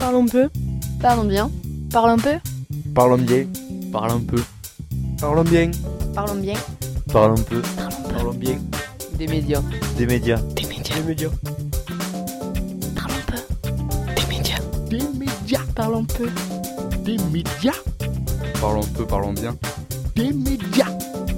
Parlons peu. Parlons bien. Parle un peu. Parlons bien. Parle un peu. Parlons bien. Parlons bien. Parlons peu. Parlons bien. Des médias. Des médias. Des médias. Des médias. Parlons peu. Des médias. Des médias. Parlons peu. Des médias. Parlons peu, parlons bien. Des médias.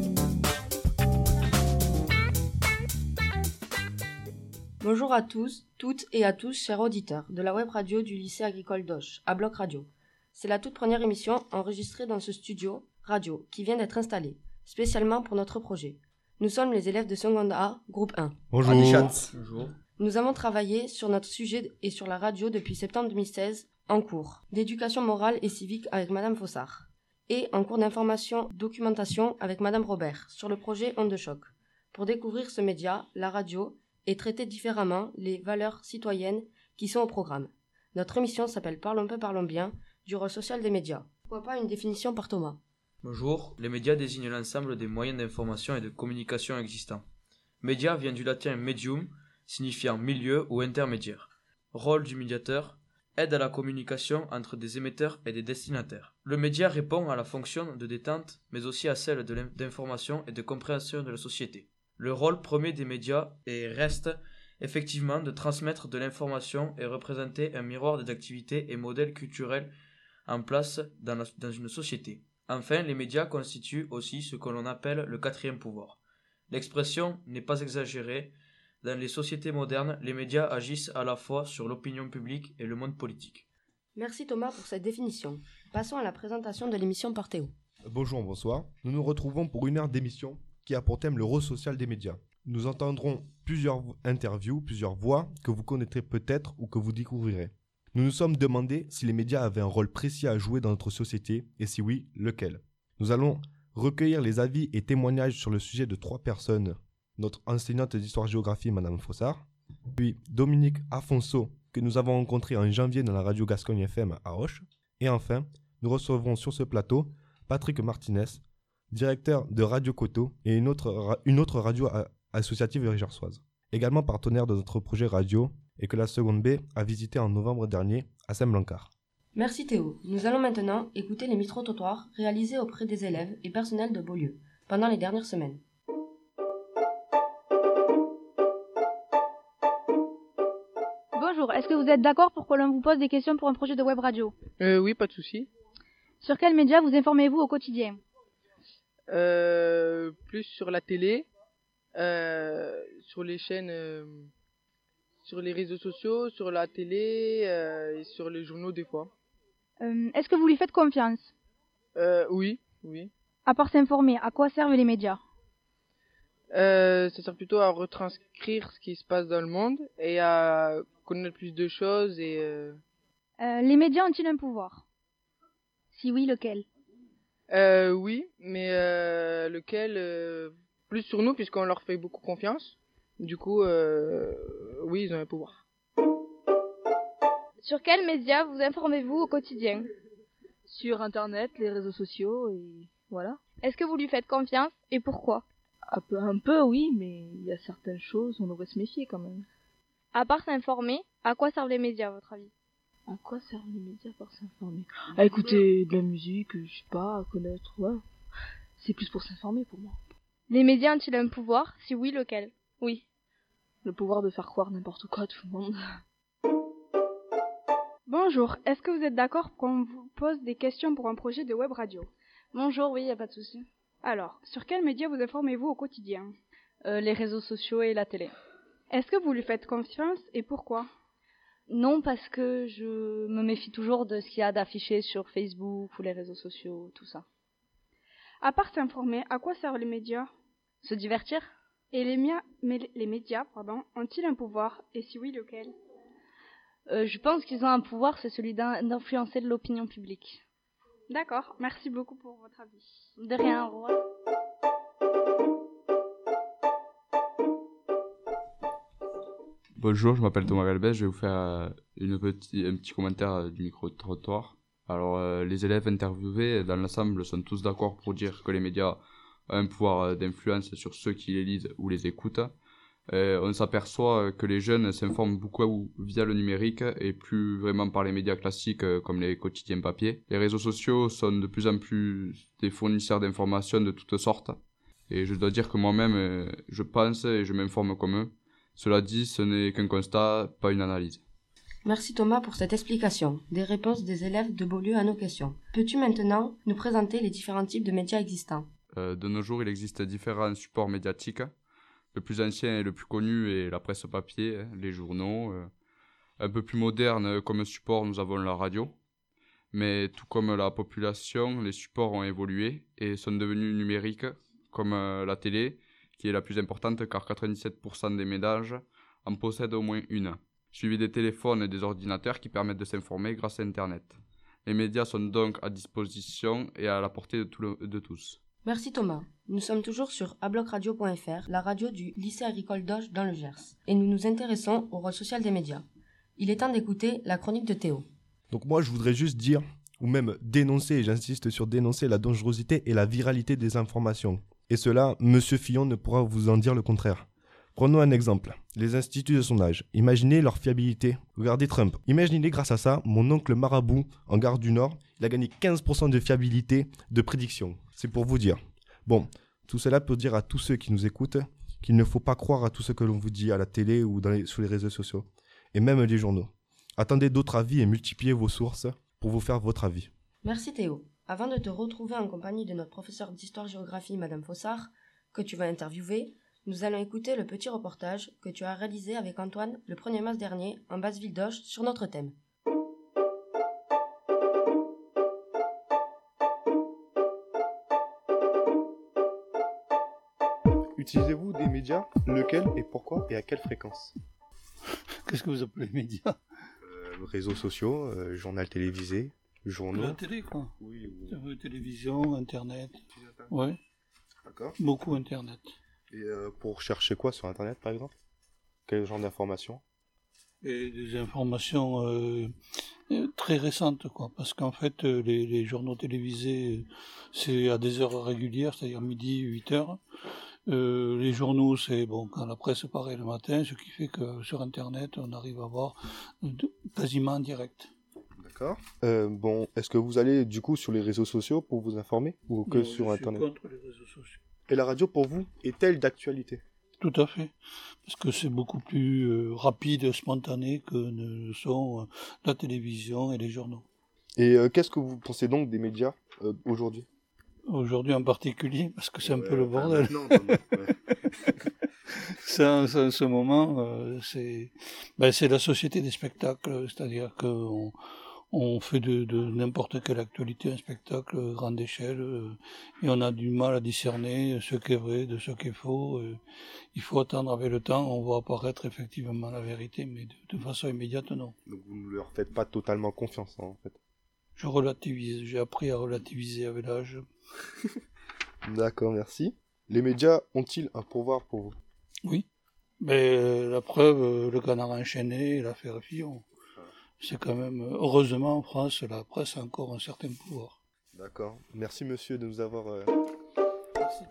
Bonjour à tous, toutes et à tous, chers auditeurs de la web radio du lycée agricole d'Auch, à Bloc Radio. C'est la toute première émission enregistrée dans ce studio radio qui vient d'être installé, spécialement pour notre projet. Nous sommes les élèves de seconde A, groupe 1. Bonjour. Bonjour. Nous avons travaillé sur notre sujet et sur la radio depuis septembre 2016, en cours d'éducation morale et civique avec Madame Fossard, et en cours d'information documentation avec Madame Robert sur le projet Onde de choc. Pour découvrir ce média, la radio, et traiter différemment les valeurs citoyennes qui sont au programme. Notre émission s'appelle Parlons peu, parlons bien, du rôle social des médias. Pourquoi pas une définition par Thomas? Bonjour, les médias désignent l'ensemble des moyens d'information et de communication existants. Média vient du latin medium, signifiant milieu ou intermédiaire. Rôle du médiateur, aide à la communication entre des émetteurs et des destinataires. Le média répond à la fonction de détente, mais aussi à celle d'information et de compréhension de la société. Le rôle premier des médias reste effectivement de transmettre de l'information et représenter un miroir des activités et modèles culturels en place dans une société. Enfin, les médias constituent aussi ce que l'on appelle le quatrième pouvoir. L'expression n'est pas exagérée. Dans les sociétés modernes, les médias agissent à la fois sur l'opinion publique et le monde politique. Merci Thomas pour cette définition. Passons à la présentation de l'émission par Théo. Bonjour, bonsoir. Nous nous retrouvons pour une heure d'émission qui a pour thème le rôle social des médias. Nous entendrons plusieurs interviews, plusieurs voix que vous connaîtrez peut-être ou que vous découvrirez. Nous nous sommes demandé si les médias avaient un rôle précis à jouer dans notre société et si oui, lequel. Nous allons recueillir les avis et témoignages sur le sujet de 3 personnes. Notre enseignante d'histoire-géographie, Madame Fossard, puis Dominique Afonso, que nous avons rencontré en janvier dans la radio Gascogne FM à Auch, et enfin, nous recevrons sur ce plateau Patrick Martinez, directeur de Radio Coteau et une autre radio associative gersoise, également partenaire de notre projet radio et que la seconde B a visité en novembre dernier à Saint-Blancard. Merci Théo. Nous allons maintenant écouter les micro-trottoirs réalisés auprès des élèves et personnels de Beaulieu pendant les dernières semaines. Bonjour, est-ce que vous êtes d'accord pour que l'on vous pose des questions pour un projet de web radio? Oui, pas de souci. Sur quels médias vous informez-vous au quotidien? Plus sur la télé, sur les chaînes, sur les réseaux sociaux, sur la télé et sur les journaux des fois. Est-ce que vous lui faites confiance? Oui. À part s'informer, à quoi servent les médias? Ça sert plutôt à retranscrire ce qui se passe dans le monde et à connaître plus de choses et... Les médias ont-ils un pouvoir? Si oui, lequel? Oui, mais lequel plus sur nous puisqu'on leur fait beaucoup confiance. Du coup, oui, ils ont un pouvoir. Sur quels médias vous informez-vous au quotidien? Sur Internet, les réseaux sociaux et voilà. Est-ce que vous lui faites confiance et pourquoi? Un peu, oui, mais il y a certaines choses, on devrait se méfier quand même. À part s'informer, à quoi servent les médias à votre avis? À quoi servent les médias pour s'informer? À écouter de la musique, je sais pas, à connaître, ouais. C'est plus pour s'informer pour moi. Les médias ont-ils un pouvoir? Si oui, lequel? Oui. Le pouvoir de faire croire n'importe quoi à tout le monde. Bonjour, est-ce que vous êtes d'accord qu'on vous pose des questions pour un projet de web radio? Bonjour, oui, y a pas de souci. Alors, sur quels médias vous informez-vous au quotidien? Les réseaux sociaux et la télé. Est-ce que vous lui faites confiance et pourquoi? Non, parce que je me méfie toujours de ce qu'il y a d'affiché sur Facebook ou les réseaux sociaux, tout ça. À part s'informer, à quoi servent les médias? Se divertir? Et les médias, ont-ils un pouvoir? Et si oui, lequel? Je pense qu'ils ont un pouvoir, c'est celui d'influencer l'opinion publique. D'accord, merci beaucoup pour votre avis. De rien, au revoir. Bonjour, je m'appelle Thomas Galbès, je vais vous faire un petit commentaire du micro-trottoir. Alors, les élèves interviewés dans l'ensemble sont tous d'accord pour dire que les médias ont un pouvoir d'influence sur ceux qui les lisent ou les écoutent. On s'aperçoit que les jeunes s'informent beaucoup via le numérique et plus vraiment par les médias classiques comme les quotidiens papier. Les réseaux sociaux sont de plus en plus des fournisseurs d'informations de toutes sortes. Et je dois dire que moi-même, je pense et je m'informe comme eux. Cela dit, ce n'est qu'un constat, pas une analyse. Merci Thomas pour cette explication, des réponses des élèves de Beaulieu à nos questions. Peux-tu maintenant nous présenter les différents types de médias existants ? De nos jours, il existe différents supports médiatiques. Le plus ancien et le plus connu est la presse papier, les journaux. Un peu plus moderne comme support, nous avons la radio. Mais tout comme la population, les supports ont évolué et sont devenus numériques, comme la télé, qui est la plus importante car 97% des ménages en possèdent au moins une, suivi des téléphones et des ordinateurs qui permettent de s'informer grâce à Internet. Les médias sont donc à disposition et à la portée de tous. Merci Thomas. Nous sommes toujours sur ablocradio.fr, la radio du lycée agricole d'Auge dans le Gers, et nous nous intéressons au rôle social des médias. Il est temps d'écouter la chronique de Théo. Donc moi, je voudrais juste dire, ou même dénoncer, et j'insiste sur dénoncer la dangerosité et la viralité des informations. Et cela, Monsieur Fillon ne pourra vous en dire le contraire. Prenons un exemple, les instituts de sondage. Imaginez leur fiabilité. Regardez Trump. Imaginez grâce à ça, mon oncle Marabout, en Gare du Nord, il a gagné 15% de fiabilité de prédiction. C'est pour vous dire. Bon, tout cela pour dire à tous ceux qui nous écoutent qu'il ne faut pas croire à tout ce que l'on vous dit à la télé ou sur les réseaux sociaux. Et même les journaux. Attendez d'autres avis et multipliez vos sources pour vous faire votre avis. Merci Théo. Avant de te retrouver en compagnie de notre professeure d'histoire-géographie, Madame Fossard, que tu vas interviewer, nous allons écouter le petit reportage que tu as réalisé avec Antoine le 1er mars dernier en Basse-Ville d'Auge sur notre thème. Utilisez-vous des médias? Lesquels et pourquoi et à quelle fréquence? Qu'est-ce que vous appelez médias? Réseaux sociaux, journal télévisé, journaux. La télé, quoi. Oui. Télévision, Internet. Ouais. D'accord. Beaucoup Internet. Et pour chercher quoi sur Internet, par exemple? Quel genre d'informations? Et des informations très récentes, quoi. Parce qu'en fait, les journaux télévisés, c'est à des heures régulières, c'est-à-dire midi, 8 heures. Les journaux, c'est bon quand la presse paraît le matin, ce qui fait que sur Internet, on arrive à voir quasiment en direct. D'accord. Bon, est-ce que vous allez du coup sur les réseaux sociaux pour vous informer ou que Non, sur Internet? Je suis contre les réseaux sociaux. Et la radio pour vous est-elle d'actualité? Tout à fait, parce que c'est beaucoup plus rapide, spontané que ne sont la télévision et les journaux. Et qu'est-ce que vous pensez donc des médias aujourd'hui? Aujourd'hui en particulier, parce que c'est un peu le bordel. Ouais. Ça, en ce moment, c'est la société des spectacles, c'est-à-dire qu'on fait de n'importe quelle actualité un spectacle grande échelle, et on a du mal à discerner ce qui est vrai de ce qui est faux. Il faut attendre avec le temps, on voit apparaître effectivement la vérité, mais de façon immédiate, non. Donc vous ne leur faites pas totalement confiance, hein, en fait. Je relativise, j'ai appris à relativiser avec l'âge. D'accord, merci. Les médias ont-ils un pouvoir pour vous? Oui, mais la preuve, le Canard enchaîné et l'affaire Fillon. C'est quand même, heureusement en France, la presse a encore un certain pouvoir. D'accord, merci monsieur de nous avoir... Merci.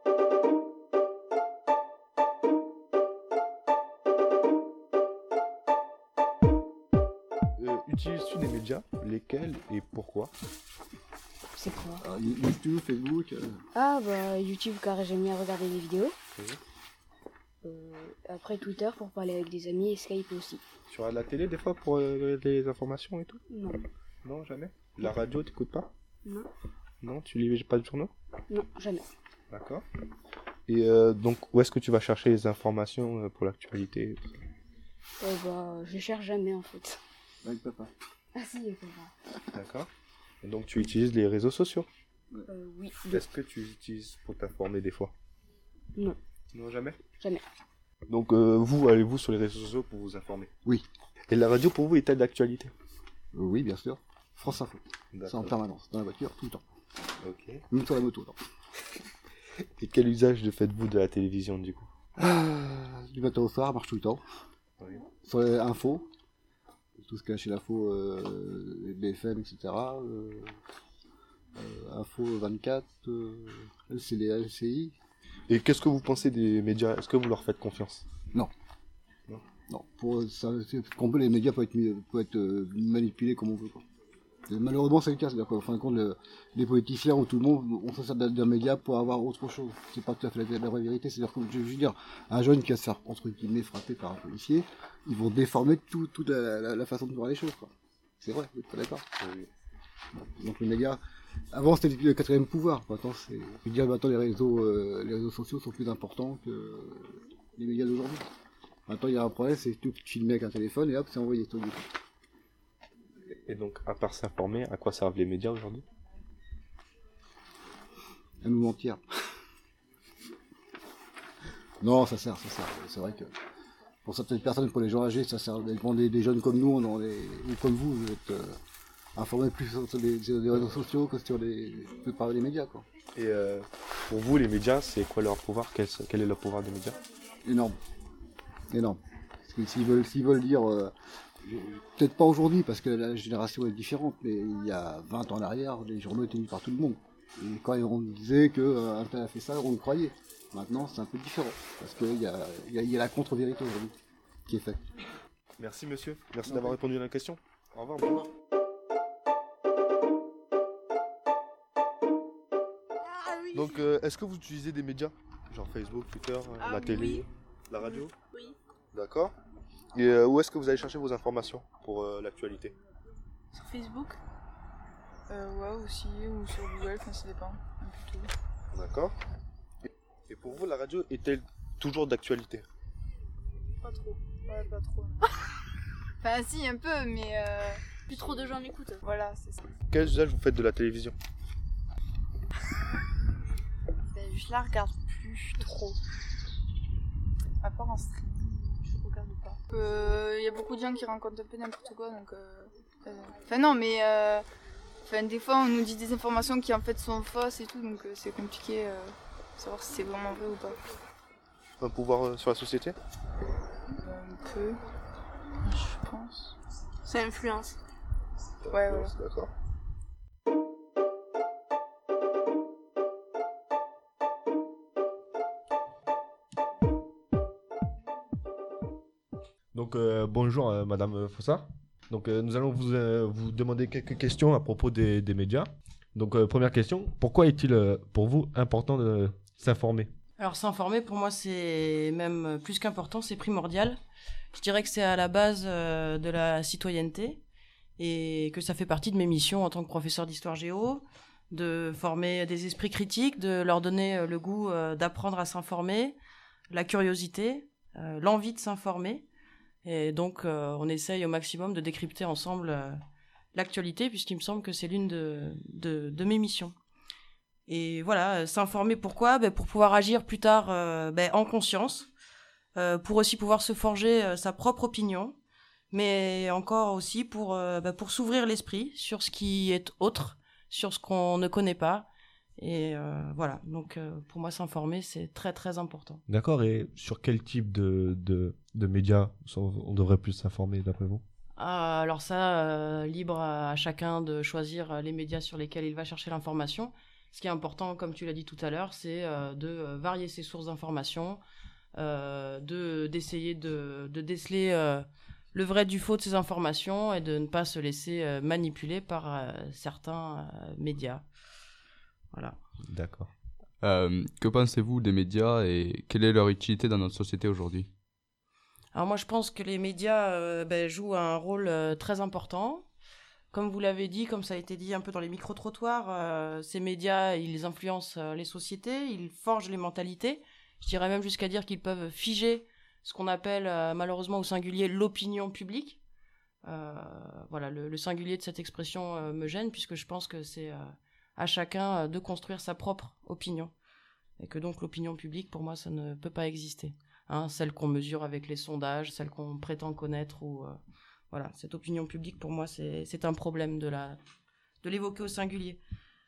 Utilises-tu des médias? Lesquels et pourquoi? C'est quoi? YouTube, Facebook. Ah bah YouTube car j'aime bien regarder des vidéos. Oui. Après Twitter pour parler avec des amis et Skype aussi. Tu regardes la télé des fois pour les informations et tout? Non. Non, jamais? La radio, t'écoutes pas? Non. Non, tu lis pas de journaux? Non, jamais. D'accord. Et donc, où est-ce que tu vas chercher les informations pour l'actualité? Bah je cherche jamais en fait. Avec papa. Ah si, avec papa. D'accord. Et donc tu utilises les réseaux sociaux? Oui. Est-ce que tu utilises pour t'informer des fois? Non. Non, jamais? Jamais. Donc vous, allez-vous sur les réseaux sociaux pour vous informer? Oui. Et la radio pour vous est-elle d'actualité? Oui, bien sûr. France Info. D'accord. C'est en permanence, dans la voiture, tout le temps. Ok. Même sur la moto, non. Et quel usage faites-vous de la télévision du coup? Du matin au soir, marche tout le temps. Oui. Sur les infos, tout ce qu'il y a chez l'info, BFM, etc. Info 24, les LCI. Et qu'est-ce que vous pensez des médias? Est-ce que vous leur faites confiance? Non. Non. Pour ça, les médias peuvent être manipulés comme on veut, quoi. Et malheureusement, c'est le cas. C'est-à-dire qu'en fin de compte, les politiciens ou tout le monde, on se sert d'un média pour avoir autre chose. C'est pas tout à fait la vraie vérité. C'est-à-dire que, je veux dire, un jeune qui va se faire, entre guillemets, frapper par un policier, ils vont déformer toute la façon de voir les choses, quoi. C'est vrai, vous êtes pas d'accord? Oui. Donc les médias, avant c'était le quatrième pouvoir. Maintenant, je veux dire, maintenant les réseaux sociaux sont plus importants que les médias d'aujourd'hui. Maintenant, il y a un problème, c'est tout filmé avec un téléphone et hop, c'est envoyé tout. Et donc, à part s'informer, à quoi servent les médias aujourd'hui? À nous mentir. Non, ça sert. C'est vrai que pour certaines personnes, pour les gens âgés, ça sert. Des jeunes comme nous, ou comme vous êtes informés plus sur des réseaux sociaux que par les médias, quoi. Et pour vous, les médias, c'est quoi leur pouvoir? Quel est le pouvoir des médias? Énorme. Parce que s'ils veulent dire, peut-être pas aujourd'hui, parce que la génération est différente, mais il y a 20 ans en arrière, les journaux étaient lus par tout le monde. Et quand on disait qu'un tel a fait ça, on le croyait. Maintenant, c'est un peu différent, parce qu'il y a la contre-vérité aujourd'hui qui est faite. Merci monsieur, merci d'avoir répondu à la question. Au revoir. Bonjour. Donc, est-ce que vous utilisez des médias? Genre Facebook, Twitter, la télé, la radio? Oui. D'accord. Et où est-ce que vous allez chercher vos informations pour l'actualité? Sur Facebook. Ouais, aussi, ou sur Google, enfin, ça dépend, un peu tout. D'accord. Et pour vous, la radio est-elle toujours d'actualité? Pas trop. Ouais, pas trop. Enfin, si, un peu, mais plus trop de gens l'écoutent. Voilà, c'est ça. Quel usage vous faites de la télévision? Je la regarde plus trop. À part en streaming, je regarde pas. Il y a beaucoup de gens qui racontent un peu n'importe quoi, donc... Enfin non, mais... des fois, on nous dit des informations qui en fait sont fausses et tout, donc c'est compliqué de savoir si c'est vraiment vrai ou pas. Un pouvoir sur la société? Un peu, je pense. Ça influence. Ouais. D'accord. Donc bonjour Madame Fossard. Donc nous allons vous demander quelques questions à propos des médias. Donc première question, pourquoi est-il pour vous important de s'informer? Alors s'informer pour moi c'est même plus qu'important, c'est primordial. Je dirais que c'est à la base de la citoyenneté et que ça fait partie de mes missions en tant que professeur d'histoire géo, de former des esprits critiques, de leur donner le goût d'apprendre à s'informer, la curiosité, l'envie de s'informer. Et donc, on essaye au maximum de décrypter ensemble l'actualité, puisqu'il me semble que c'est l'une de mes missions. Et voilà, s'informer pourquoi? Pour pouvoir agir plus tard en conscience, pour aussi pouvoir se forger sa propre opinion, mais encore aussi pour s'ouvrir l'esprit sur ce qui est autre, sur ce qu'on ne connaît pas. Et voilà, donc pour moi s'informer c'est très très important. D'accord, et sur quel type de médias on devrait plus s'informer d'après vous? Alors ça, libre à chacun de choisir les médias sur lesquels il va chercher l'information. Ce qui est important, comme tu l'as dit tout à l'heure, c'est de varier ses sources d'information, d'essayer de déceler le vrai du faux de ces informations et de ne pas se laisser manipuler par certains médias. Voilà. D'accord. Que pensez-vous des médias et quelle est leur utilité dans notre société aujourd'hui? Alors moi je pense que les médias jouent un rôle très important. Comme vous l'avez dit, comme ça a été dit un peu dans les micro-trottoirs, ces médias, ils influencent les sociétés, ils forgent les mentalités. Je dirais même jusqu'à dire qu'ils peuvent figer ce qu'on appelle malheureusement au singulier l'opinion publique. Voilà, le singulier de cette expression me gêne puisque je pense que c'est à chacun de construire sa propre opinion. Et que donc l'opinion publique, pour moi, ça ne peut pas exister. Celle qu'on mesure avec les sondages, celle qu'on prétend connaître, ou voilà, cette opinion publique, pour moi, c'est un problème de l'évoquer au singulier.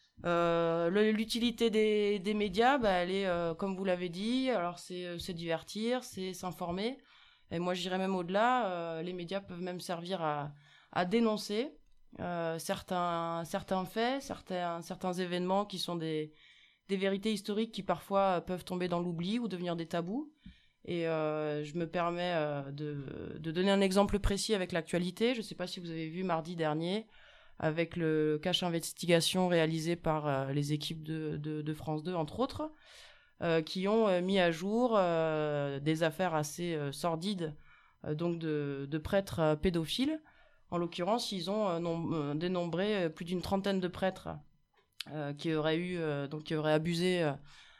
L'utilité des médias, elle est, comme vous l'avez dit, alors c'est divertir, c'est s'informer. Et moi, je dirais même au-delà, les médias peuvent même servir à dénoncer certains faits, certains événements qui sont des vérités historiques qui parfois peuvent tomber dans l'oubli ou devenir des tabous. Et je me permets de donner un exemple précis avec l'actualité. Je ne sais pas si vous avez vu mardi dernier, avec le cache investigation réalisé par les équipes de France 2, entre autres, qui ont mis à jour des affaires assez sordides donc de prêtres pédophiles. En l'occurrence, ils ont dénombré plus d'une trentaine de prêtres qui auraient abusé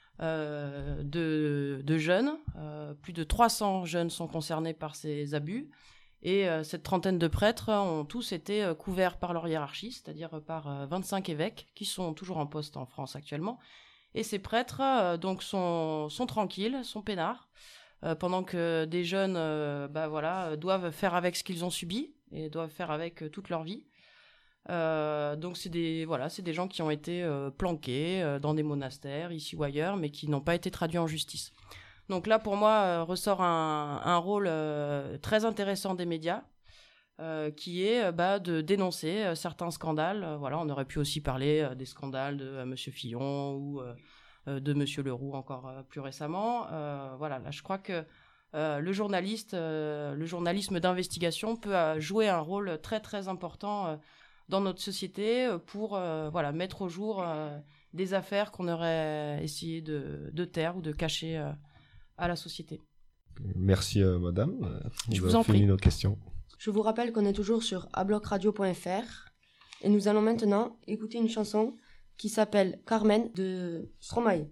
de jeunes. Plus de 300 jeunes sont concernés par ces abus. Et cette trentaine de prêtres ont tous été couverts par leur hiérarchie, c'est-à-dire par 25 évêques qui sont toujours en poste en France actuellement. Et ces prêtres donc sont tranquilles, sont peinards, pendant que des jeunes doivent faire avec ce qu'ils ont subi et doivent faire avec toute leur vie. Donc c'est des gens qui ont été planqués dans des monastères ici ou ailleurs, mais qui n'ont pas été traduits en justice. Donc là, pour moi, ressort un rôle très intéressant des médias, qui est de dénoncer certains scandales. On aurait pu aussi parler des scandales de Monsieur Fillon ou de Monsieur Leroux encore plus récemment. Là, je crois que le journalisme d'investigation peut jouer un rôle très très important dans notre société pour mettre au jour des affaires qu'on aurait essayé de taire ou de cacher à la société. Merci madame. Je vous en prie. Nos questions. Je vous rappelle qu'on est toujours sur ablocradio.fr et nous allons maintenant écouter une chanson qui s'appelle Carmen de Stromae.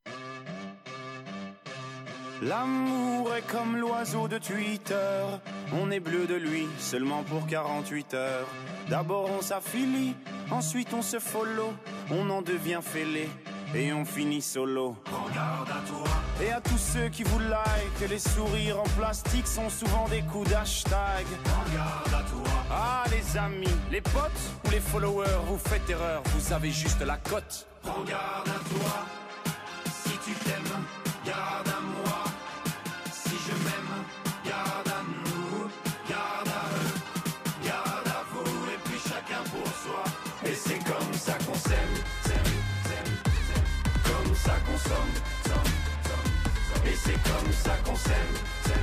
L'amour est comme l'oiseau de Twitter, on est bleu de lui seulement pour 48 heures. D'abord on s'affilie, ensuite on se follow, on en devient fêlé et on finit solo. Prends garde à toi. Et à tous ceux qui vous like, les sourires en plastique sont souvent des coups d'hashtag. Prends garde à toi. Ah les amis, les potes ou les followers, vous faites erreur, vous avez juste la cote. Prends garde à toi, si tu t'aimes, garde à moi. Si je m'aime, garde à nous, garde à eux, garde à vous, et puis chacun pour soi. Et c'est comme ça qu'on s'aime, comme ça qu'on somme, et c'est comme ça qu'on s'aime,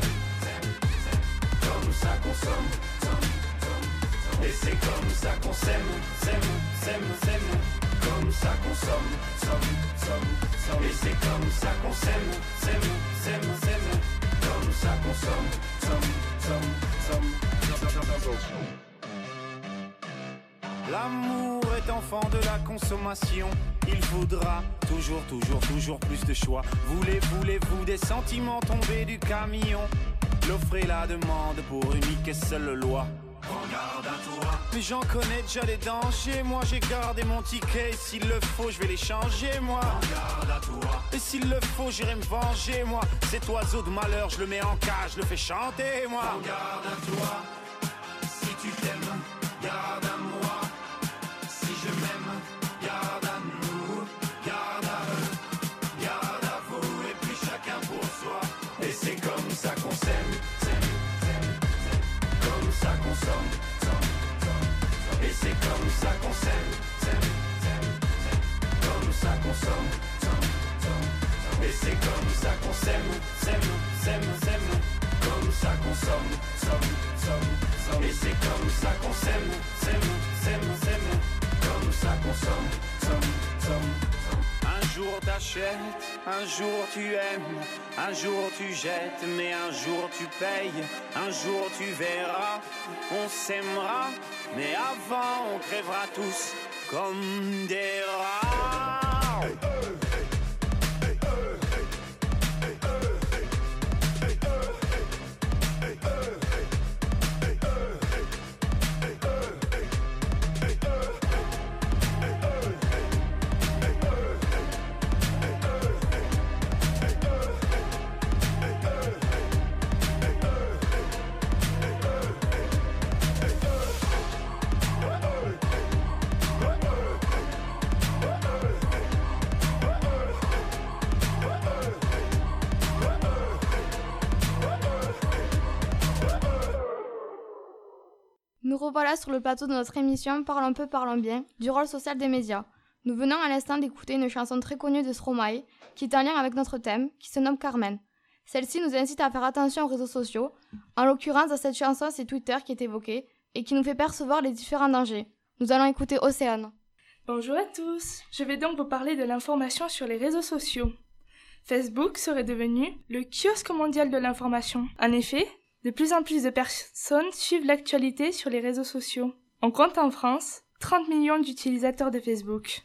comme ça qu'on somme, et c'est comme ça qu'on s'aime, comme ça qu'on somme, et c'est comme ça qu'on s'aime, comme ça qu'on somme. L'amour est enfant de la consommation. Il faudra toujours plus de choix. Voulez-vous des sentiments tombés du camion? L'offre et la demande pour unique et seule loi. Prends garde à toi. Mais j'en connais déjà les dangers. Moi j'ai gardé mon ticket. S'il le faut, je vais les changer, moi. Prends garde à toi. Et s'il le faut, j'irai me venger, moi. Cet oiseau de malheur, je le mets en cage, je le fais chanter, moi. Prends garde à toi. Si tu t'aimes, garde à moi. Si je m'aime, garde à nous, garde à eux, garde à vous, et puis chacun pour soi. Et c'est comme ça qu'on s'aime, comme ça qu'on somme, et c'est comme ça qu'on s'aime, comme ça qu'on somme, et c'est comme ça qu'on s'aime, comme ça qu'on somme, et c'est comme ça qu'on s'aime, comme ça qu'on somme. Un jour t'achètes, un jour tu aimes, un jour tu jettes, mais un jour tu payes, un jour tu verras, on s'aimera, mais avant on crèvera tous comme des rats. Nous revoilà sur le plateau de notre émission Parlons peu, parlons bien, du rôle social des médias. Nous venons à l'instant d'écouter une chanson très connue de Stromae, qui est en lien avec notre thème, qui se nomme Carmen. Celle-ci nous incite à faire attention aux réseaux sociaux. En l'occurrence, dans cette chanson, c'est Twitter qui est évoqué et qui nous fait percevoir les différents dangers. Nous allons écouter Océane. Bonjour à tous, je vais donc vous parler de l'information sur les réseaux sociaux. Facebook serait devenu le kiosque mondial de l'information. En effet, de plus en plus de personnes suivent l'actualité sur les réseaux sociaux. On compte en France 30 millions d'utilisateurs de Facebook.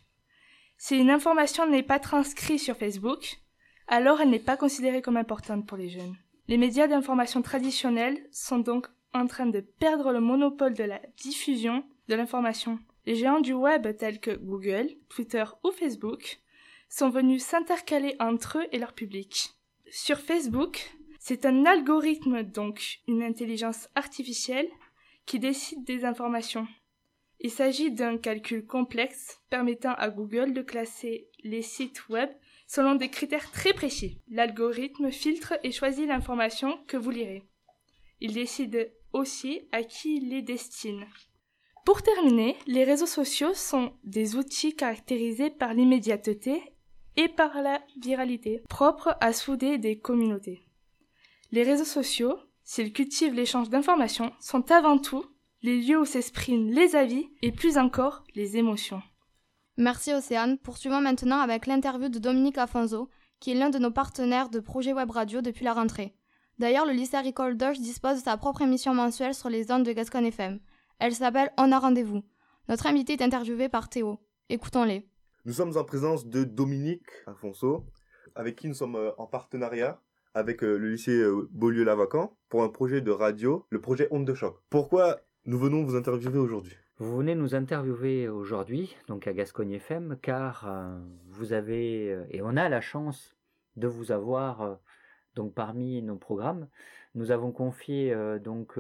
Si une information n'est pas transcrite sur Facebook, alors elle n'est pas considérée comme importante pour les jeunes. Les médias d'information traditionnels sont donc en train de perdre le monopole de la diffusion de l'information. Les géants du web tels que Google, Twitter ou Facebook sont venus s'intercaler entre eux et leur public. Sur Facebook, c'est un algorithme, donc une intelligence artificielle, qui décide des informations. Il s'agit d'un calcul complexe permettant à Google de classer les sites web selon des critères très précis. L'algorithme filtre et choisit l'information que vous lirez. Il décide aussi à qui il les destine. Pour terminer, les réseaux sociaux sont des outils caractérisés par l'immédiateté et par la viralité, propres à souder des communautés. Les réseaux sociaux, s'ils cultivent l'échange d'informations, sont avant tout les lieux où s'expriment les avis et plus encore les émotions. Merci Océane. Poursuivons maintenant avec l'interview de Dominique Afonso, qui est l'un de nos partenaires de Projet Web Radio depuis la rentrée. D'ailleurs, le lycée agricole d'Auch dispose de sa propre émission mensuelle sur les ondes de Gascogne FM. Elle s'appelle On a rendez-vous. Notre invité est interviewé par Théo. Écoutons-les. Nous sommes en présence de Dominique Afonso, avec qui nous sommes en partenariat avec le lycée Beaulieu-Lavacan pour un projet de radio, le projet Onde de choc. Pourquoi nous venons vous interviewer aujourd'hui ? Vous venez nous interviewer aujourd'hui, donc à Gascogne FM, car vous avez, et on a la chance de vous avoir donc parmi nos programmes. Nous avons confié à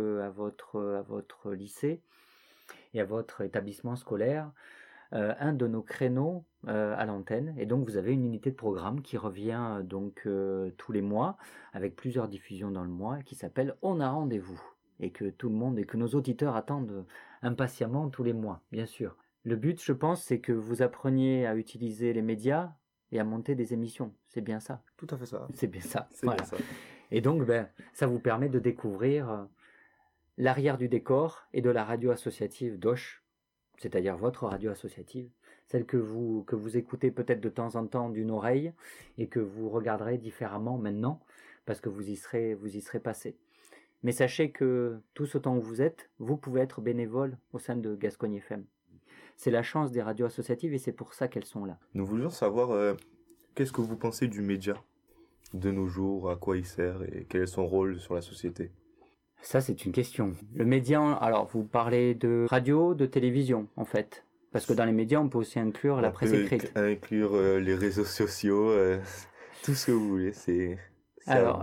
votre lycée et à votre établissement scolaire un de nos créneaux à l'antenne, et donc vous avez une unité de programme qui revient donc tous les mois avec plusieurs diffusions dans le mois, qui s'appelle On a rendez-vous, et que tout le monde et que nos auditeurs attendent impatiemment tous les mois, bien sûr. Le but, je pense, c'est que vous appreniez à utiliser les médias et à monter des émissions. C'est bien ça. Tout à fait ça. C'est bien ça. C'est voilà. bien ça. Et donc, ça vous permet de découvrir l'arrière du décor et de la radio associative d'Auch, c'est-à-dire votre radio associative, celle que vous écoutez peut-être de temps en temps d'une oreille et que vous regarderez différemment maintenant parce que vous y serez passé. Mais sachez que tout ce temps où vous êtes, vous pouvez être bénévole au sein de Gascogne FM. C'est la chance des radios associatives et c'est pour ça qu'elles sont là. Nous voulions savoir qu'est-ce que vous pensez du média de nos jours, à quoi il sert et quel est son rôle sur la société. Ça, c'est une question. Le média, alors vous parlez de radio, de télévision en fait. Parce que dans les médias, on peut aussi inclure la presse écrite. Inclure les réseaux sociaux, tout ce que vous voulez, c'est... Alors,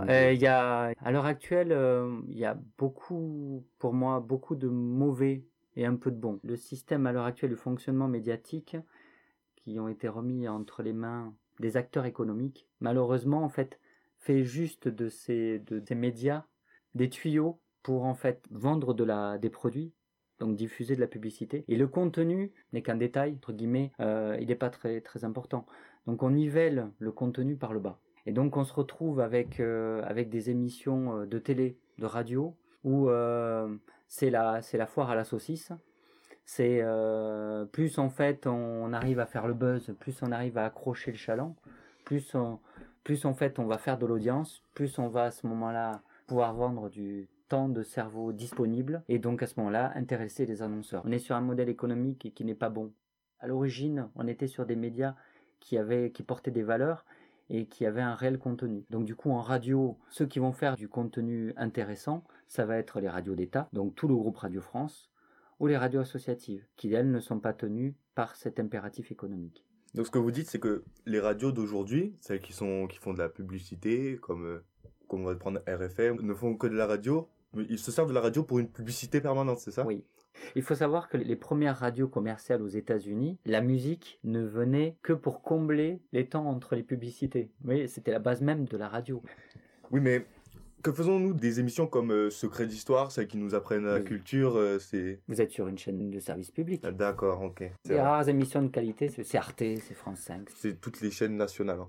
à l'heure actuelle, il y a pour moi, beaucoup de mauvais et un peu de bons. Le système à l'heure actuelle du fonctionnement médiatique, qui ont été remis entre les mains des acteurs économiques, malheureusement, en fait, fait juste de ces médias des tuyaux pour, en fait, vendre des produits, donc diffuser de la publicité. Et le contenu n'est qu'un détail, entre guillemets, il n'est pas très, très important. Donc, on nivelle le contenu par le bas. Et donc on se retrouve avec des émissions de télé, de radio, où c'est la foire à la saucisse. C'est plus en fait on arrive à faire le buzz, plus on arrive à accrocher le chaland, plus en fait on va faire de l'audience, plus on va à ce moment-là pouvoir vendre du temps de cerveau disponible, et donc à ce moment-là intéresser les annonceurs. On est sur un modèle économique qui n'est pas bon. À l'origine, on était sur des médias qui portaient des valeurs et qui avait un réel contenu. Donc du coup, en radio, ceux qui vont faire du contenu intéressant, ça va être les radios d'État, donc tout le groupe Radio France, ou les radios associatives, qui elles ne sont pas tenues par cet impératif économique. Donc ce que vous dites, c'est que les radios d'aujourd'hui, celles qui font de la publicité, comme on va prendre RFM, ne font que de la radio, mais ils se servent de la radio pour une publicité permanente, c'est ça ? Oui. Il faut savoir que les premières radios commerciales aux États-Unis, la musique ne venait que pour combler les temps entre les publicités. Oui, c'était la base même de la radio. Oui, mais que faisons-nous des émissions comme Secret d'Histoire, celles qui nous apprennent la culture c'est... Vous êtes sur une chaîne de service public. Ah, d'accord, ok. Les rares émissions de qualité, c'est Arte, c'est France 5. C'est toutes les chaînes nationales, en fait.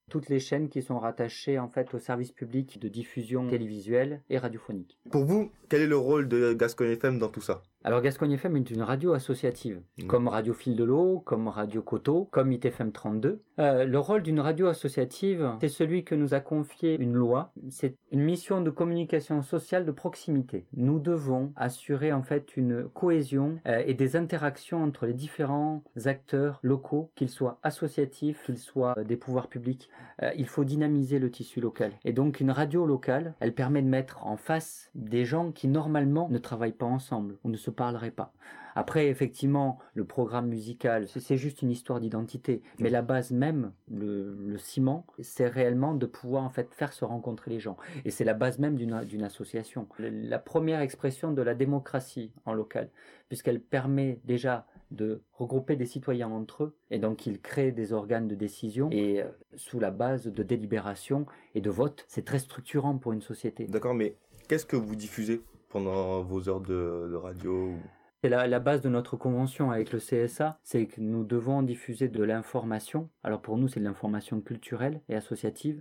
toutes les chaînes qui sont rattachées en fait au service public de diffusion télévisuelle et radiophonique. Pour vous, quel est le rôle de Gascogne FM dans tout ça? Alors Gascogne FM est une radio associative, comme Radio Fil de l'Eau, comme Radio Coteau, comme ITFM 32. Le rôle d'une radio associative, c'est celui que nous a confié une loi. C'est une mission de communication sociale de proximité. Nous devons assurer en fait une cohésion et des interactions entre les différents acteurs locaux, qu'ils soient associatifs, qu'ils soient des pouvoirs publics. Il faut dynamiser le tissu local. Et donc une radio locale, elle permet de mettre en face des gens qui normalement ne travaillent pas ensemble ou ne se parleraient pas. Après, effectivement, le programme musical, c'est juste une histoire d'identité. Mais la base même, le ciment, c'est réellement de pouvoir en fait faire se rencontrer les gens. Et c'est la base même d'une association. La première expression de la démocratie en local, puisqu'elle permet déjà de regrouper des citoyens entre eux, et donc ils créent des organes de décision, et sous la base de délibération et de vote, c'est très structurant pour une société. D'accord, mais qu'est-ce que vous diffusez pendant vos heures de radio? C'est la base de notre convention avec le CSA, c'est que nous devons diffuser de l'information. Alors pour nous, c'est de l'information culturelle et associative,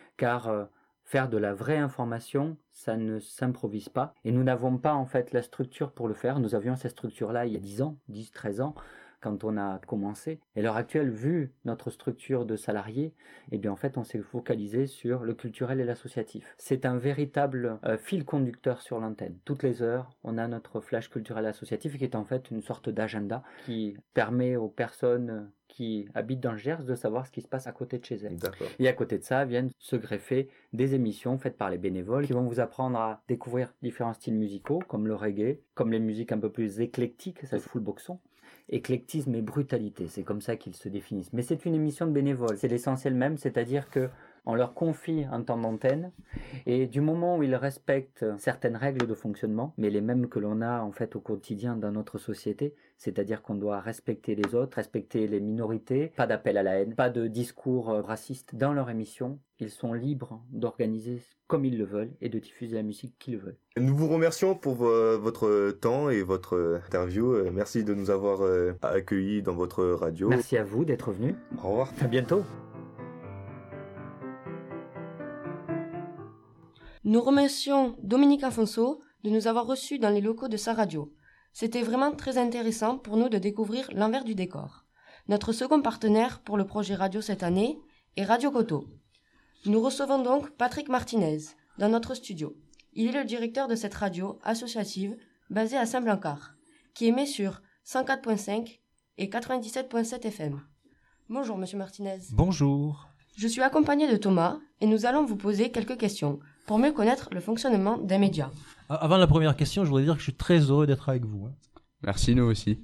car faire de la vraie information, ça ne s'improvise pas. Et nous n'avons pas en fait la structure pour le faire. Nous avions cette structure-là il y a 10 ans, 10, 13 ans, quand on a commencé. Et à l'heure actuelle, vu notre structure de salariés, eh bien en fait on s'est focalisé sur le culturel et l'associatif. C'est un véritable fil conducteur sur l'antenne. Toutes les heures, on a notre flash culturel associatif qui est en fait une sorte d'agenda qui permet aux personnes qui habitent dans le Gers de savoir ce qui se passe à côté de chez elles. D'accord. Et à côté de ça viennent se greffer des émissions faites par les bénévoles qui vont vous apprendre à découvrir différents styles musicaux comme le reggae, comme les musiques un peu plus éclectiques, ça se fout le boxon. Éclectisme et brutalité, c'est comme ça qu'ils se définissent. Mais c'est une émission de bénévoles, c'est l'essentiel même, c'est-à-dire que on leur confie un temps d'antenne et du moment où ils respectent certaines règles de fonctionnement, mais les mêmes que l'on a en fait au quotidien dans notre société, c'est-à-dire qu'on doit respecter les autres, respecter les minorités, pas d'appel à la haine, pas de discours racistes dans leur émission, ils sont libres d'organiser comme ils le veulent et de diffuser la musique qu'ils veulent. Nous vous remercions pour votre temps et votre interview. Merci de nous avoir accueillis dans votre radio. Merci à vous d'être venus. Au revoir. À bientôt. Nous remercions Dominique Afonso de nous avoir reçus dans les locaux de sa radio. C'était vraiment très intéressant pour nous de découvrir l'envers du décor. Notre second partenaire pour le projet radio cette année est Radio Coteau. Nous recevons donc Patrick Martinez dans notre studio. Il est le directeur de cette radio associative basée à Saint-Blancard, qui émet sur 104.5 et 97.7 FM. Bonjour Monsieur Martinez. Bonjour. Je suis accompagné de Thomas et nous allons vous poser quelques questions pour mieux connaître le fonctionnement des médias. Avant la première question, je voudrais dire que je suis très heureux d'être avec vous. Merci, nous aussi.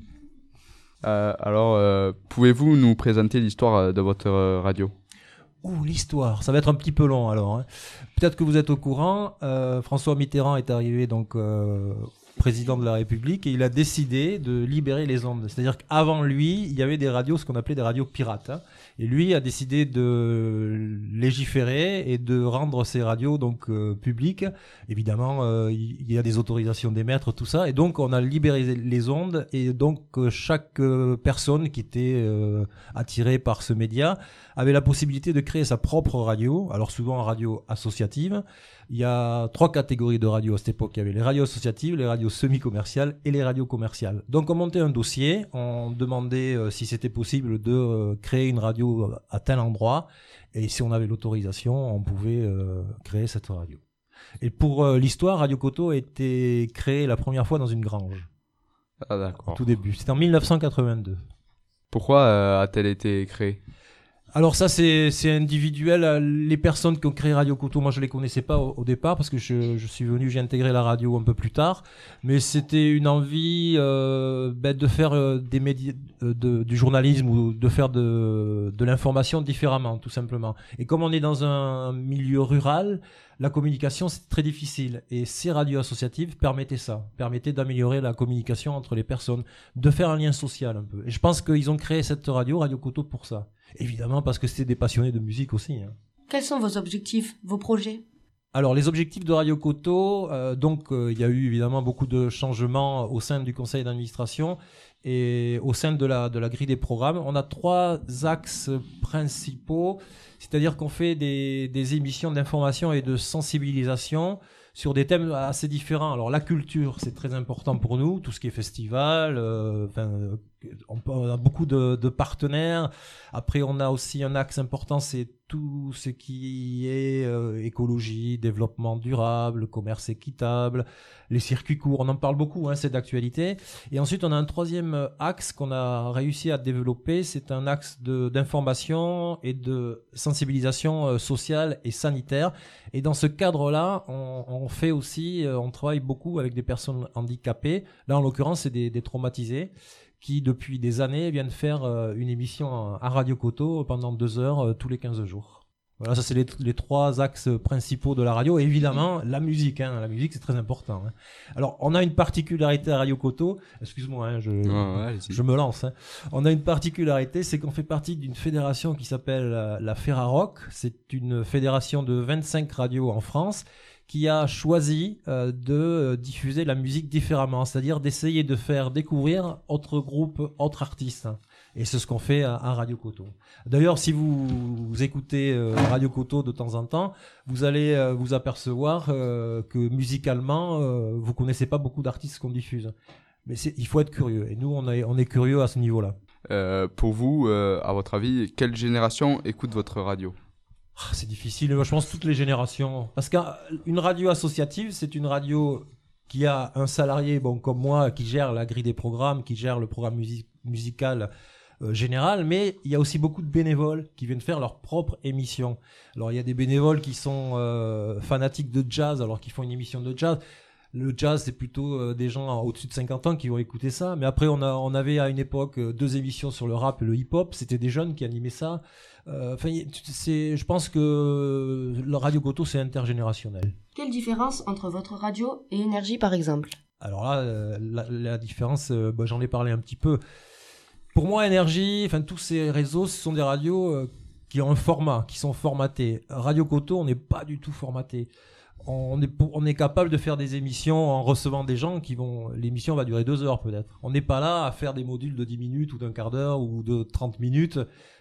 Alors, pouvez-vous nous présenter l'histoire de votre radio ? L'histoire, ça va être un petit peu long alors. Hein. Peut-être que vous êtes au courant, François Mitterrand est arrivé donc président de la République et il a décidé de libérer les ondes. C'est-à-dire qu'avant lui, il y avait des radios, ce qu'on appelait des radios pirates. Hein. Et lui a décidé de légiférer et de rendre ces radios donc publiques. Évidemment, il y a des autorisations d'émettre, tout ça. Et donc, on a libéré les ondes. Et donc, chaque personne qui était attirée par ce média avait la possibilité de créer sa propre radio. Alors, souvent, radio associative. Il y a 3 catégories de radios à cette époque. Il y avait les radios associatives, les radios semi-commerciales et les radios commerciales. Donc on montait un dossier, on demandait si c'était possible de créer une radio à tel endroit. Et si on avait l'autorisation, on pouvait créer cette radio. Et pour l'histoire, Radio Coteau a été créée la première fois dans une grange. Ah d'accord. Au tout début, c'était en 1982. Pourquoi a-t-elle été créée ? Alors ça c'est individuel. Les personnes qui ont créé Radio Coteau, moi je les connaissais pas au départ parce que je suis venu, j'ai intégré la radio un peu plus tard, mais c'était une envie de faire des médias, du journalisme ou de faire de l'information différemment, tout simplement. Et comme on est dans un milieu rural, la communication c'est très difficile et ces radios associatives permettaient d'améliorer la communication entre les personnes, de faire un lien social un peu. Et je pense qu'ils ont créé cette Radio Coteau pour ça. Évidemment parce que c'était des passionnés de musique aussi. Hein. Quels sont vos objectifs, vos projets ? Alors, les objectifs de Radio Coteau, il y a eu évidemment beaucoup de changements au sein du conseil d'administration et au sein de la grille des programmes. On a 3 axes principaux, c'est-à-dire qu'on fait des émissions d'information et de sensibilisation sur des thèmes assez différents. Alors la culture, c'est très important pour nous, tout ce qui est festival, on a beaucoup de partenaires. Après, on a aussi un axe important, c'est tout ce qui est écologie, développement durable, commerce équitable, les circuits courts, on en parle beaucoup, c'est d'actualité. Et ensuite, on a un 3e axe qu'on a réussi à développer, c'est un axe d'information et de sensibilisation sociale et sanitaire. Et dans ce cadre-là, on fait aussi, on travaille beaucoup avec des personnes handicapées. Là, en l'occurrence, c'est des traumatisés qui, depuis des années, viennent faire une émission à Radio Coteau pendant 2 heures tous les 15 jours. Voilà, ça c'est les 3 axes principaux de la radio. Et évidemment, la musique. La musique, c'est très important. Alors, on a une particularité à Radio Coteau. Excuse-moi, je me lance. On a une particularité, c'est qu'on fait partie d'une fédération qui s'appelle la Ferrarock. C'est une fédération de 25 radios en France qui a choisi de diffuser la musique différemment, c'est-à-dire d'essayer de faire découvrir autres groupes, autres artistes. Et c'est ce qu'on fait à Radio Coteau. D'ailleurs, si vous écoutez Radio Coteau de temps en temps, vous allez vous apercevoir que musicalement, vous connaissez pas beaucoup d'artistes qu'on diffuse. Mais il faut être curieux. Et nous, on est curieux à ce niveau-là. Pour vous, à votre avis, quelle génération écoute votre radio ? C'est difficile, je pense toutes les générations. Parce qu'une radio associative, c'est une radio qui a un salarié, comme moi, qui gère la grille des programmes, qui gère le programme musical général, mais il y a aussi beaucoup de bénévoles qui viennent faire leur propre émission. Alors il y a des bénévoles qui sont fanatiques de jazz, alors qu'ils font une émission de jazz. Le jazz, c'est plutôt des gens au-dessus de 50 ans qui vont écouter ça. Mais après, on avait à une époque 2 émissions sur le rap et le hip-hop. C'était des jeunes qui animaient ça. Je pense que le Radio Coteau, c'est intergénérationnel. Quelle différence entre votre radio et Énergie, par exemple ? Alors là, la différence, j'en ai parlé un petit peu. Pour moi, Énergie, tous ces réseaux, ce sont des radios qui ont un format, qui sont formatés. Radio Coteau, on n'est pas du tout formaté. On est capable de faire des émissions en recevant des gens l'émission va durer 2 heures peut-être. On n'est pas là à faire des modules de 10 minutes ou d'un quart d'heure ou de 30 minutes.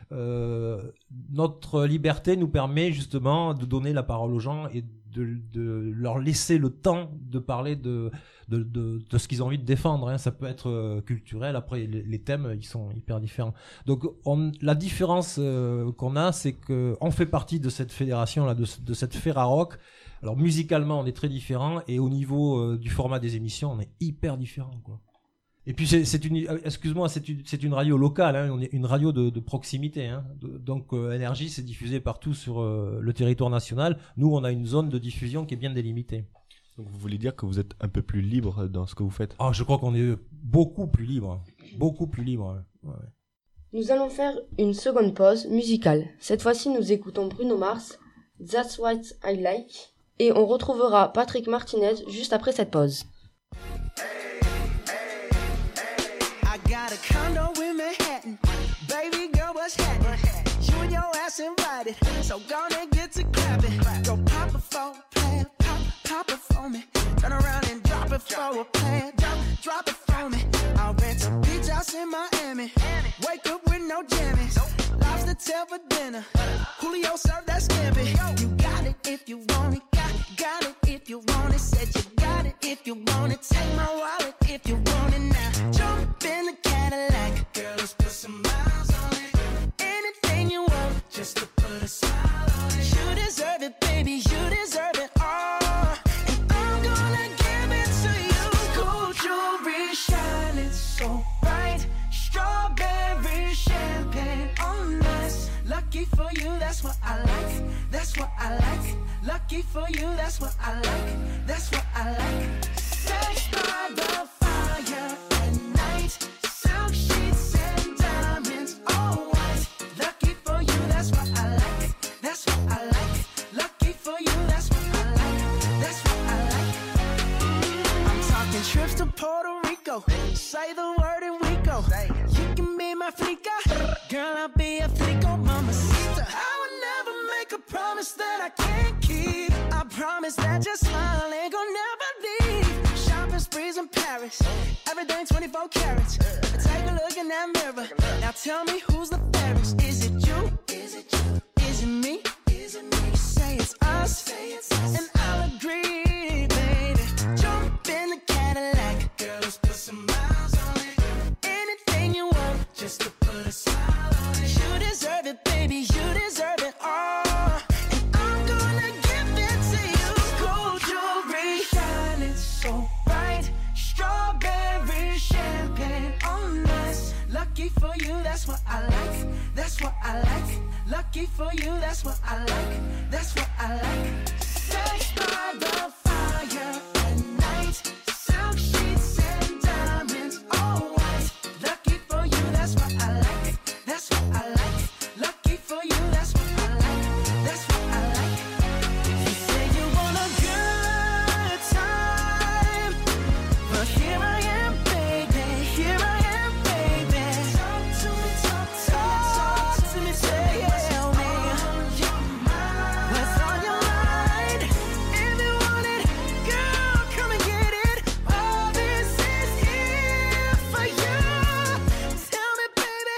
Notre liberté nous permet justement de donner la parole aux gens et de leur laisser le temps de parler de ce qu'ils ont envie de défendre. Ça peut être culturel. Après, les thèmes, ils sont hyper différents. Donc, la différence qu'on a, c'est qu'on fait partie de cette fédération-là, de cette Ferrarock. Alors musicalement, on est très différents et au niveau du format des émissions, on est hyper différents, quoi. Et puis c'est une radio locale, on est une radio de proximité, donc Énergie, c'est diffusé partout sur le territoire national. Nous, on a une zone de diffusion qui est bien délimitée. Donc vous voulez dire que vous êtes un peu plus libre dans ce que vous faites ? Ah, je crois qu'on est beaucoup plus libre, beaucoup plus libre. Ouais. Nous allons faire une seconde pause musicale. Cette fois-ci, nous écoutons Bruno Mars, That's What I Like. Et on retrouvera Patrick Martinez juste après cette pause. I got a condo in Manhattan. Baby girl, what's happening? You and your ass invited. So gonna get to clapping. Go pop it for a plan. Pop it for me. Turn around and drop it for a plan. Drop it for me. I'll rent a beach house in Miami. Wake up with no jammies. Lobster tail for dinner. Julio served that scampi. You got it if you want it. Got it if you want it. Said you got it if you want it. Take my wallet if you want it now. Jump in the Cadillac. Girl, let's put some miles on it. Anything you want, just to put a smile on it. You deserve it, baby. You deserve it all. And I'm gonna give it to you. Gold jewelry shining so bright. Strawberry champagne on us. Lucky for you, that's what I like. That's what I like. Lucky for you, that's what I like. That's what I like. Sex by the fire at night. Silk sheets and diamonds, all white. Lucky for you, that's what I like. That's what I like. Lucky for you, that's what I like. That's what I like. I'm talking trips to Puerto Rico. Say the word and we go. You can be my flica. Girl, I'll be a flico, mamacita. I would never make a promise that I can't keep. I promise promise that your smile ain't gonna never leave. Shopping sprees in Paris, everything 24 carats. Take a look in that mirror. Now tell me who's the fairest. Is it you? Is it you? Is it me? Is it me? Say it's us, and I'll agree, baby. Jump in the Cadillac, girl, let's put some miles on it. Anything you want, just to put a smile on it. You deserve it, baby, you deserve it all. And I'm gonna give it to you. Gold jewelry, shining so bright. Strawberry champagne on us. Lucky for you, that's what I like. That's what I like. Lucky for you, that's what I like. That's what I like. Sex by the fire at night. Silk sheets and diamonds, all white. Lucky for you, that's what I like. That's what I like. Lucky for you, that's what I like. That's what I like. You say you want a good time, but here I am, baby. Here I am, baby. Talk to me, talk to me, tell me what's on your mind. If you want it, girl, come and get it. All this is here for you. Tell me, baby,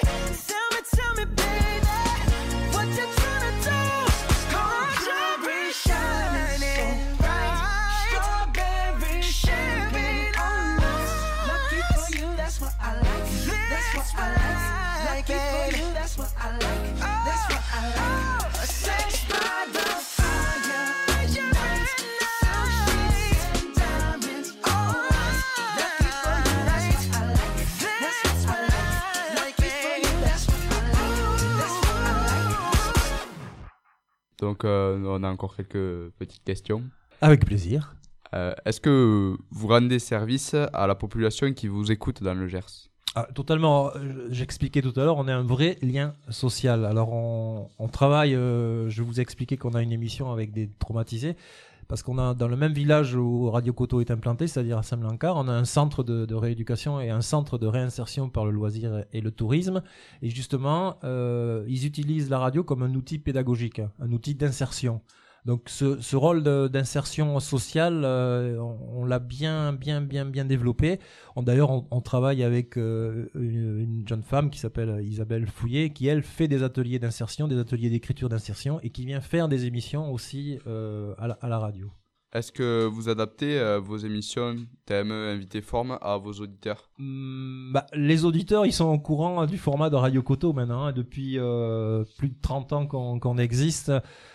what you tryna do? Gold jewelry shining bright. Strawberry champagne on us. Lucky for you, that's what I like. That's what I like. Lucky for you, that's what I like. That's what I like. Sex by the fire at night. Silk sheets and diamonds on us. Lucky for you, that's what I like. That's what I like. Lucky for you, that's what I like. That's what I like. Donc, on a encore quelques petites questions. Avec plaisir. Est-ce que vous rendez service à la population qui vous écoute dans le Gers? Totalement. J'expliquais tout à l'heure, on est un vrai lien social. Alors, on travaille, je vous ai expliqué qu'on a une émission avec des traumatisés, parce qu'on a dans le même village où Radio Coteau est implanté, c'est-à-dire à Saint-Blancard, on a un centre de rééducation et un centre de réinsertion par le loisir et le tourisme. Et justement, ils utilisent la radio comme un outil pédagogique, un outil d'insertion. Donc ce rôle d'insertion sociale, on l'a bien développé. D'ailleurs, on travaille avec une jeune femme qui s'appelle Isabelle Fouillet, qui elle fait des ateliers d'insertion, des ateliers d'écriture d'insertion, et qui vient faire des émissions aussi à la radio. Est-ce que vous adaptez vos émissions, thèmes, invités, formes à vos auditeurs? Les auditeurs, ils sont au courant du format de Radio Coteau maintenant, hein, depuis plus de 30 ans qu'on existe.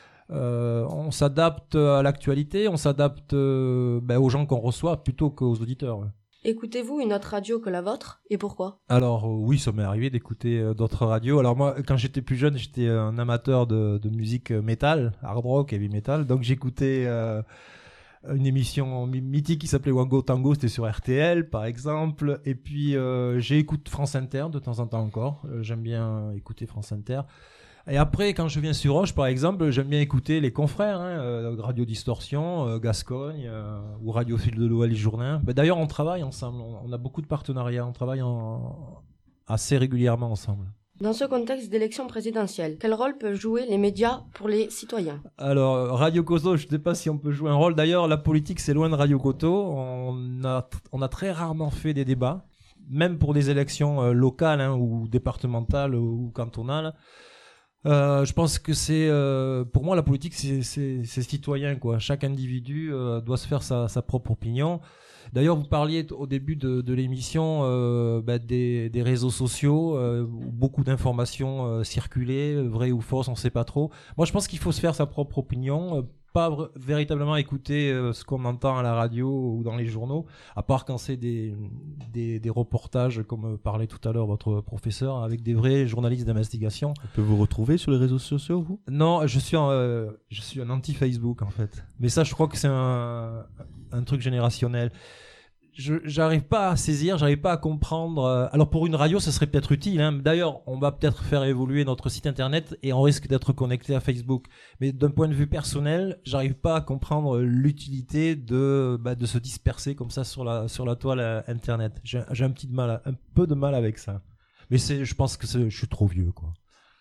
On s'adapte à l'actualité, on s'adapte aux gens qu'on reçoit plutôt qu'aux auditeurs. Écoutez-vous une autre radio que la vôtre et pourquoi? Alors oui, ça m'est arrivé d'écouter d'autres radios. Alors moi, quand j'étais plus jeune, j'étais un amateur de musique métal, hard rock, heavy metal. Donc j'écoutais une émission mythique qui s'appelait Wango Tango, c'était sur RTL par exemple. Et puis j'écoute France Inter de temps en temps encore. J'aime bien écouter France Inter. Et après, quand je viens sur Roche, par exemple, j'aime bien écouter les confrères, Radio Distorsion, Gascogne, ou Radio Fil de l'Ouest Jourdain. D'ailleurs, on travaille ensemble, on a beaucoup de partenariats, on travaille assez régulièrement ensemble. Dans ce contexte d'élection présidentielle, quel rôle peuvent jouer les médias pour les citoyens? Alors, Radio Coteau, je ne sais pas si on peut jouer un rôle. D'ailleurs, la politique, c'est loin de Radio Coteau. On a très rarement fait des débats, même pour des élections locales ou départementales ou cantonales. Je pense que pour moi la politique c'est citoyen quoi. Chaque individu doit se faire sa propre opinion. D'ailleurs vous parliez au début de l'émission des réseaux sociaux où beaucoup d'informations circulaient, vraies ou fausses, on sait pas trop. Moi je pense qu'il faut se faire sa propre opinion, pas véritablement écouter ce qu'on entend à la radio ou dans les journaux, à part quand c'est des reportages comme parlait tout à l'heure votre professeur, avec des vrais journalistes d'investigation. On peut vous retrouver sur les réseaux sociaux, vous? Non, je suis un anti-Facebook en fait. Mais ça, je crois que c'est un truc générationnel. J'arrive pas à saisir, j'arrive pas à comprendre. Alors pour une radio, ça serait peut-être utile. D'ailleurs, on va peut-être faire évoluer notre site internet et on risque d'être connecté à Facebook. Mais d'un point de vue personnel, j'arrive pas à comprendre l'utilité de se disperser comme ça sur la toile internet. J'ai un peu de mal avec ça. Mais je pense que je suis trop vieux, quoi.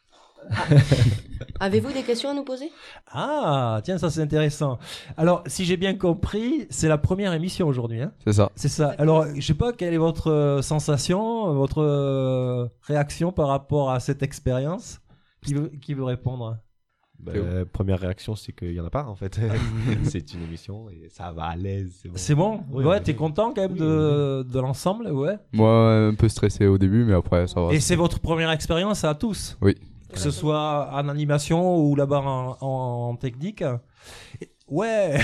Avez-vous des questions à nous poser? Ah, tiens, ça c'est intéressant. Alors, si j'ai bien compris, c'est la première émission aujourd'hui. Hein? C'est ça. C'est ça. Alors, je sais pas, quelle est votre sensation, votre réaction par rapport à cette expérience? Qui veut répondre? Première réaction, c'est qu'il n'y en a pas en fait. C'est une émission et ça va à l'aise. C'est bon. Oui, ouais, t'es content quand même de l'ensemble, ouais. Moi, un peu stressé au début, mais après, ça va. Et c'est votre première expérience à tous? Oui. Que ce soit en animation ou là-bas en technique. Ouais.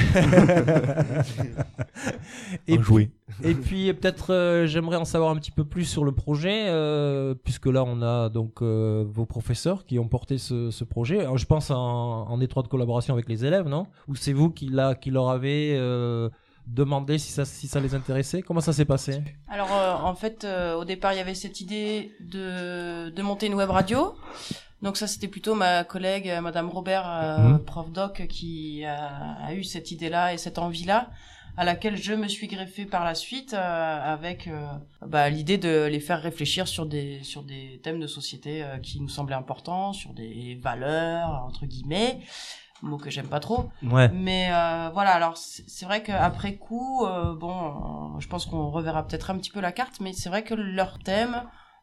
Et puis peut-être j'aimerais en savoir un petit peu plus sur le projet, puisque là on a donc vos professeurs qui ont porté ce projet. Alors, je pense en étroite collaboration avec les élèves, non? Ou c'est vous qui leur avez demandé si ça les intéressait? Comment ça s'est passé? Alors en fait, au départ il y avait cette idée de monter une web radio. Donc ça, c'était plutôt ma collègue, Madame Robert, prof doc, qui a eu cette idée-là et cette envie-là, à laquelle je me suis greffée par la suite, avec l'idée de les faire réfléchir sur des thèmes de société qui nous semblaient importants, sur des valeurs, entre guillemets, mot que j'aime pas trop. Ouais. Mais voilà, alors c'est vrai qu'après coup, je pense qu'on reverra peut-être un petit peu la carte, mais c'est vrai que leurs thèmes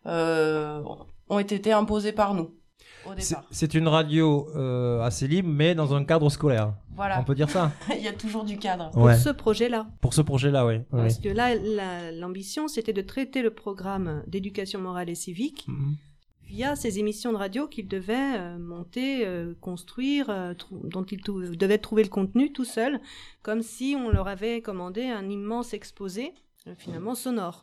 ont été imposés par nous. C'est une radio assez libre, mais dans un cadre scolaire. Voilà. On peut dire ça? Il y a toujours du cadre. Ouais. Pour ce projet-là. Pour ce projet-là, oui. Parce que là, l'ambition, c'était de traiter le programme d'éducation morale et civique via ces émissions de radio qu'ils devaient monter, construire, dont ils devaient trouver le contenu tout seuls, comme si on leur avait commandé un immense exposé, finalement sonore.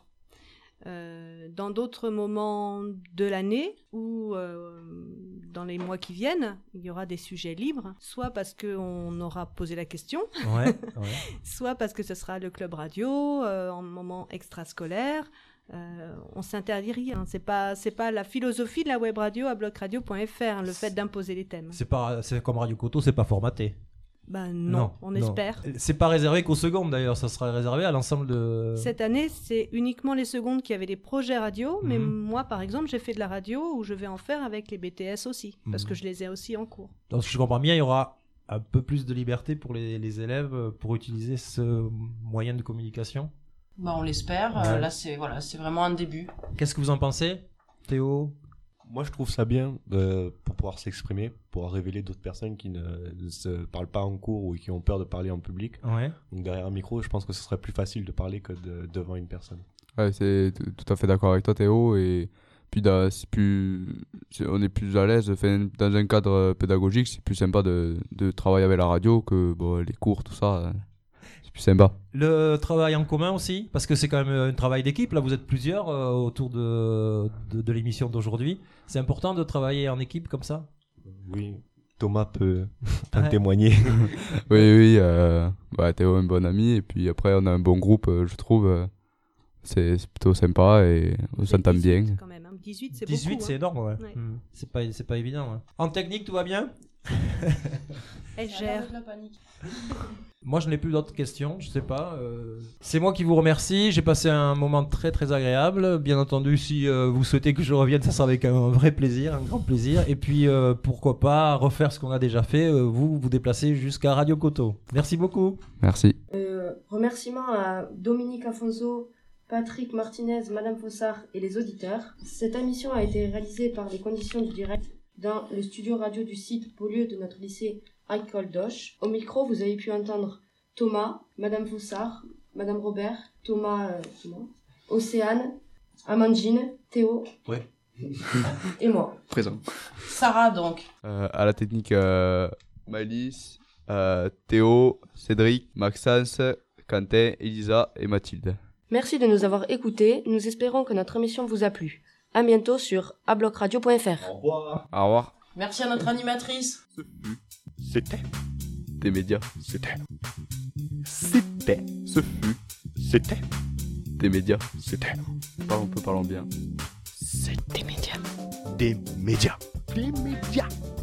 Dans d'autres moments de l'année ou dans les mois qui viennent, il y aura des sujets libres, soit parce qu'on aura posé la question, soit parce que ce sera le club radio en moment extrascolaire. On s'interdit rien. C'est pas la philosophie de la web radio à blocradio.fr, le fait d'imposer les thèmes. C'est comme Radio Coto, c'est pas formaté. Non, on espère. C'est pas réservé qu'aux secondes d'ailleurs, ça sera réservé à l'ensemble de... Cette année, c'est uniquement les secondes qui avaient des projets radio, mais moi par exemple, j'ai fait de la radio où je vais en faire avec les BTS aussi, parce que je les ai aussi en cours. Donc si je comprends bien, il y aura un peu plus de liberté pour les élèves pour utiliser ce moyen de communication? On l'espère, là c'est vraiment un début. Qu'est-ce que vous en pensez, Théo? Moi, je trouve ça bien pour pouvoir s'exprimer, pour révéler d'autres personnes qui ne se parlent pas en cours ou qui ont peur de parler en public. Ouais. Donc derrière un micro, je pense que ce serait plus facile de parler que devant une personne. Ouais, c'est tout à fait d'accord avec toi, Théo. Et puis on est plus à l'aise. Dans un cadre pédagogique, c'est plus sympa de travailler avec la radio que les cours, tout ça. C'est plus sympa. Le travail en commun aussi, parce que c'est quand même un travail d'équipe. Là, vous êtes plusieurs autour de l'émission d'aujourd'hui. C'est important de travailler en équipe comme ça? Oui, Thomas peut témoigner. Oui. Théo est un bon ami. Et puis après, on a un bon groupe, je trouve. C'est plutôt sympa et on s'entend bien. Quand même, hein. 18, c'est 18, beaucoup. c'est énorme, ouais. C'est pas évident. Ouais. En technique, tout va bien? Elle gère. Moi, je n'ai plus d'autres questions, je sais pas. C'est moi qui vous remercie. J'ai passé un moment très très agréable. Bien entendu, si vous souhaitez que je revienne, ça sera avec un vrai plaisir, un grand plaisir. Et puis, pourquoi pas refaire ce qu'on a déjà fait, vous déplacer jusqu'à Radio Coto. Merci beaucoup. Merci. Remerciements à Dominique Afonso, Patrick Martinez, Madame Fossard et les auditeurs. Cette émission a été réalisée par les conditions du direct dans le studio radio du site Beaulieu de notre lycée École Doche. Au micro, vous avez pu entendre Thomas, Madame Fossard, Madame Robert, Thomas, Océane, Amandine, Théo et moi. Présent. Sarah donc. À la technique, Malice, Théo, Cédric, Maxence, Quentin, Elisa et Mathilde. Merci de nous avoir écoutés. Nous espérons que notre émission vous a plu. À bientôt sur ablocradio.fr. Au revoir. Au revoir. Merci à notre animatrice. C'était des médias. C'était des médias. Parlons bien. C'est des médias. Des médias.